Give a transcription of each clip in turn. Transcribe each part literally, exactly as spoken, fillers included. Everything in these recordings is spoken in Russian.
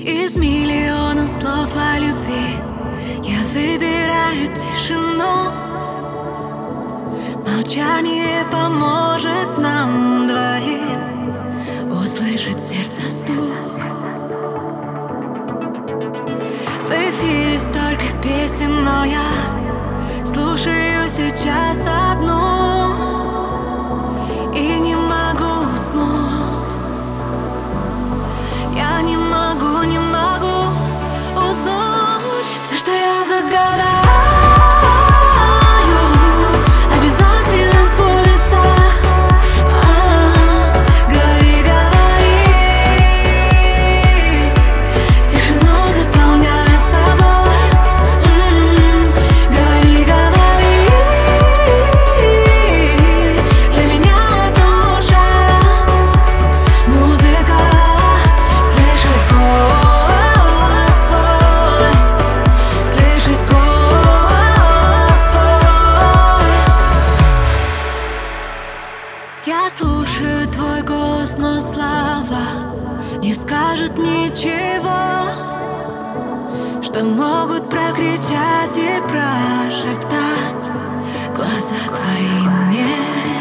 Из миллиона слов о любви я выбираю тишину. Молчание поможет нам двоим услышать сердце стук. В эфире столько песен, но я слушаю сейчас одну и не могу уснуть. Я не могу, не могу уснуть. Все, что я загадаю, обязательно сбудется. А-а-а. Говори, говори, тишину заполняя собой. М-м-м. Говори, говори, для меня это лучшая музыка. Слышать голос твой, слышать голос твой. Я слушаю твой голос, но слова не скажут ничего, что могут прокричать и прошептать глаза твои мне.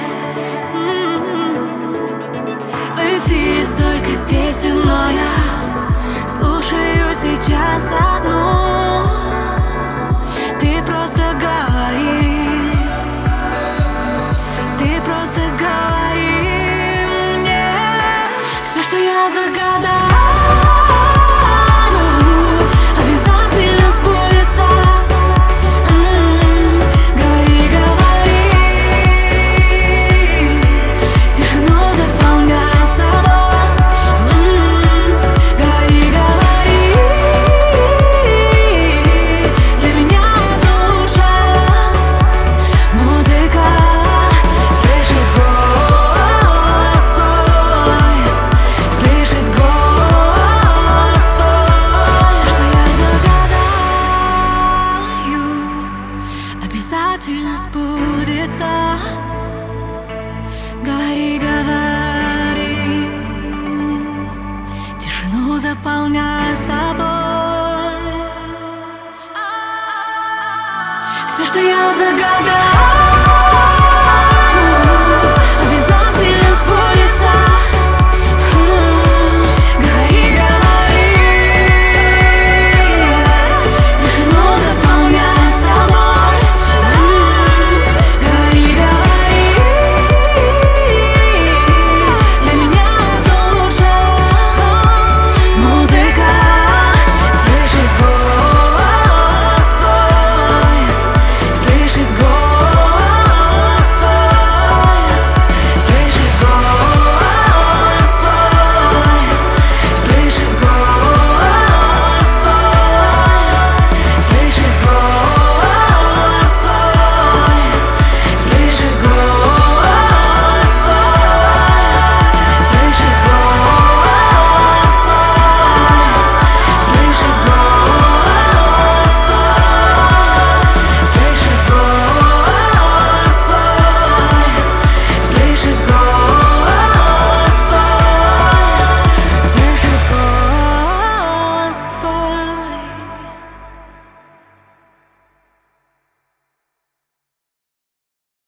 М-м-м. В эфире столько песен, но я слушаю сейчас одну. Ты просто говори, ты просто говори мне. Все, что я загадаю, обязательно сбудется. М-м. Говори, говори, тишину заполняя собой. М-м. Говори, говори, для меня это лучшая музыка. Слышать голос твой, слышать голос твой. Все, что я загадаю, обязательно сбудется. Говори, говори, тишину заполняя собой. Все, что я загадаю,